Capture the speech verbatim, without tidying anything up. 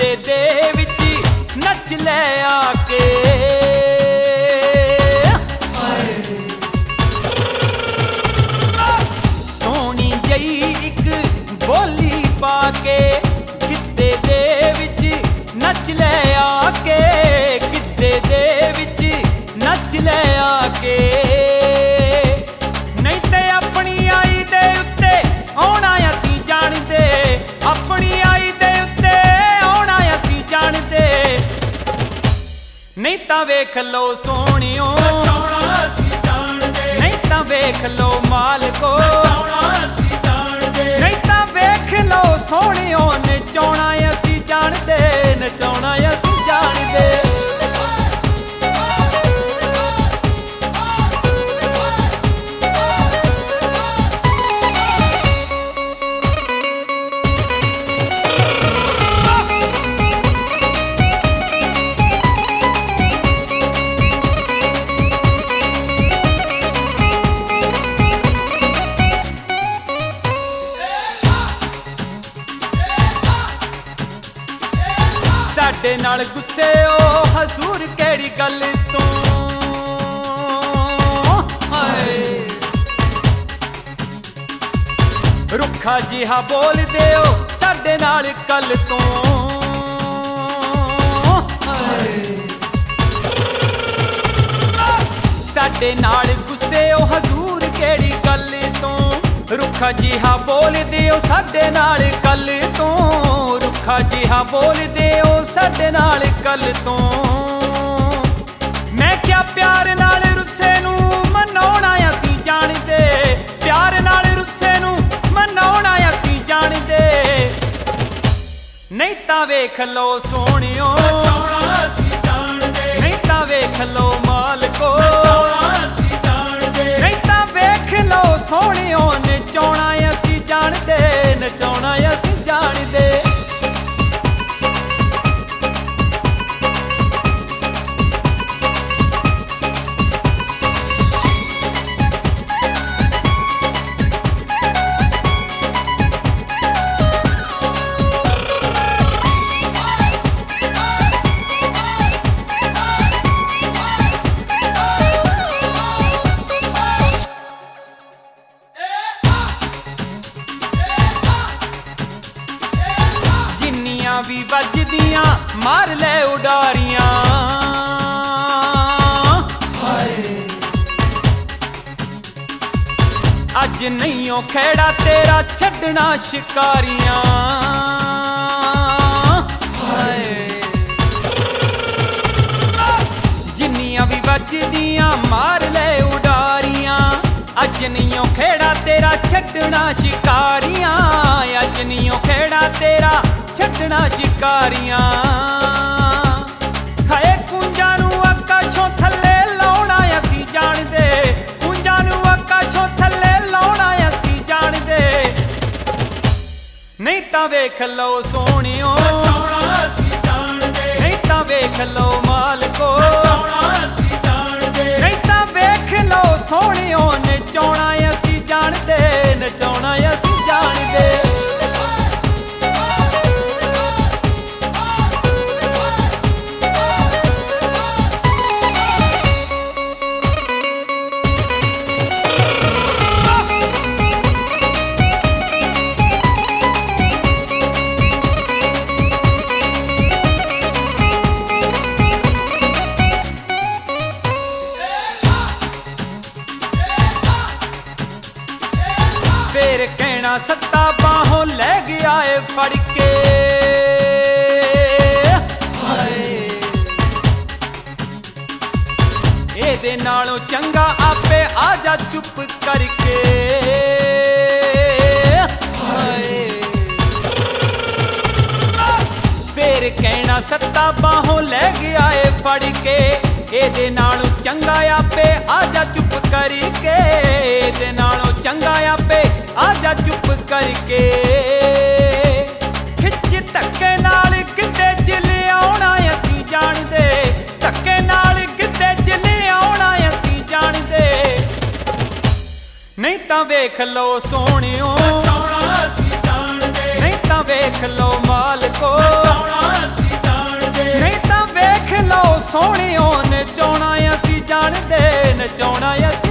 ਗਿੱਧੇ ਦੇ ਵਿੱਚ ਨੱਚ ਲੈ ਆ ਕੇ। ਸੋਹਣੀ ਜਈ ਇੱਕ ਬੋਲੀ ਪਾ ਕੇ ਗਿੱਧੇ ਦੇ ਵਿੱਚ ਨੱਚ ਲੈ ਆ ਕੇ, ਗਿੱਧੇ ਦੇ ਵਿੱਚ ਨੱਚ ਲੈ ਆ ਕੇ। ਨਹੀਂ ਤੇ ਆਪਣੀ ਆਈ ਦੇ ਉੱਤੇ ਆਉਣਾ ਅਸੀਂ ਜਾਣਦੇ, ਆਪਣੀ ਆਈ ਦੇ ਉੱਤੇ ਆਉਣਾ ਅਸੀਂ ਜਾਣਦੇ। ਨਹੀਂ ਤਾਂ ਵੇਖ ਲੋ ਸੋਹਣਿਓ, ਨਹੀਂ ਤਾਂ ਵੇਖ ਲੋ ਮਾਲਕੋ, ਨਹੀਂ ਤਾਂ ਵੇਖ ਲੋ ਸੋਹਣਿਓ ਨਚਾਉਣਾ ਅਸੀਂ ਜਾਣਦੇ, ਨਚਾਉਣਾ ਅਸੀਂ ਜਾਣਦੇ। ਸਾਡੇ ਨਾਲ ਗੁੱਸੇ ਓ ਹਜ਼ੂਰ ਕਿਹੜੀ ਗੱਲ ਤੋਂ, ਹਾਏ ਰੁੱਖਾ ਜਿਹਾ ਬੋਲਦੇ ਓ ਸਾਡੇ ਨਾਲ ਕੱਲ ਤੋਂ, ਹਾਏ ਸਾਡੇ ਨਾਲ ਗੁੱਸੇ ਓ ਹਜ਼ੂਰ ਕਿਹੜੀ ਗੱਲ ਤੋਂ, ਰੁੱਖਾ ਜਿਹਾ ਬੋਲਦੇ ਓ ਸਾਡੇ ਨਾਲ ਕੱਲ ਤੋਂ, ਰੁੱਖਾ ਜਿਹਾ ਬੋਲਦੇ ਓ ਸਾਡੇ ਨਾਲ ਕੱਲ ਤੋਂ। ਮੈਂ ਕਿਹਾ ਪਿਆਰ ਨਾਲ ਰੁੱਸੇ ਨੂੰ ਮਨਾਉਣਾ ਅਸੀਂ ਜਾਣਦੇ, ਪਿਆਰ ਨਾਲ ਰੁੱਸੇ ਨੂੰ ਮਨਾਉਣਾ ਅਸੀਂ ਜਾਣਦੇ। ਨਹੀਂ ਤਾਂ ਵੇਖ ਲੋ ਸੋਹਣਿਓ, ਨਹੀਂ ਤਾਂ ਵੇਖ ਲੋ ਮਾਲਕੋ, ਨਹੀਂ ਤਾਂ ਵੇਖ ਲੋ ਸੋਹਣਿਓ ਨਚਾਉਣਾ ਅਸੀਂ ਜਾਣਦੇ, ਨਚਾਉਣਾ ਅਸੀਂ ਜਾਣਦੇ। ਵੀ ਵੱਜਦੀਆਂ ਮਾਰ ਲੈ ਉਡਾਰੀਆਂ, ਹਾਏ ਅੱਜ ਨਹੀਂ ਓ ਖੇੜਾ ਤੇਰਾ ਛੱਡਣਾ ਸ਼ਿਕਾਰੀਆਂ, ਹਾਏ ਜਿੰਨੀਆਂ ਵੀ ਵੱਜਦੀਆਂ ਮਾਰ ਲੈ ਉਡਾਰੀਆਂ, ਅੱਜ ਨਹੀਂ ਓ ਖੇੜਾ ਤੇਰਾ ਛੱਡਣਾ ਸ਼ਿਕਾਰੀਆਂ, ਅੱਜ ਨਹੀਂ ਓ ਖੇੜਾ ਤੇਰਾ ਛੱਡਣਾ ਸ਼ਿਕਾਰੀਆਂ। ਹਾਏ ਕੁੰਜਾਂ ਨੂੰ ਆਕਾਸ਼ੋਂ ਥੱਲੇ ਲਾਉਣਾ ਅਸੀਂ ਜਾਣਦੇ, ਕੁੰਜਾਂ ਨੂੰ ਆਕਾਸ਼ੋਂ ਥੱਲੇ ਲਾਉਣਾ ਅਸੀਂ ਜਾਣਦੇ। ਨਹੀਂ ਤਾਂ ਵੇਖ ਲਓ ਸੋਹਣਿਓ, ਨਹੀਂ ਤਾਂ ਵੇਖ ਲਓ ਮਾਲਕੋ, ਨਹੀਂ ਤਾਂ ਵੇਖ ਲਓ ਸੋਹਣਿਓ ਨਚਾਉਣਾ ਅਸੀਂ ਜਾਣਦੇ, ਨਚਾਉਣਾ ਅਸੀਂ ਜਾਣਦੇ। ਫੇਰ ਕਹਿਣਾ ਸੱਤਾ ਬਾਹੋਂ ਲੈ ਗਿਆ ਏ ਫੜ ਕੇ, ਹਾਏ ਇਹਦੇ ਨਾਲੋਂ ਚੰਗਾ ਆਪੇ ਆ ਜਾ ਚੁੱਪ ਕਰਕੇ, ਹਾਏ ਫੇਰ ਕਹਿਣਾ ਸੱਤਾ ਬਾਹੋਂ ਲੈ ਗਿਆ ਏ ਫੜ ਕੇ, ਇਹਦੇ ਨਾਲੋਂ ਚੰਗਾ ਆਪੇ ਆ ਜਾ ਚੁੱਪ ਕਰਕੇ, ਇਹਦੇ ਨਾਲੋਂ ਚੰਗਾ ਆਪੇ ਆ ਜਾ ਚੁੱਪ ਕਰਕੇ। ਖਿੱਚ ਧੱਕੇ ਨਾਲ ਕਿਤੇ ਚ ਲਿਆਉਣਾ ਅਸੀਂ ਜਾਣਦੇ, ਧੱਕੇ ਨਾਲ ਕਿਤੇ ਚ ਲਿਆਉਣਾ ਅਸੀਂ ਜਾਣਦੇ। नहीं तां वेख लो सोहणियो, नहीं तां वेख लो मालको। ਨਚਾਉਣਾ ਅਸੀਂ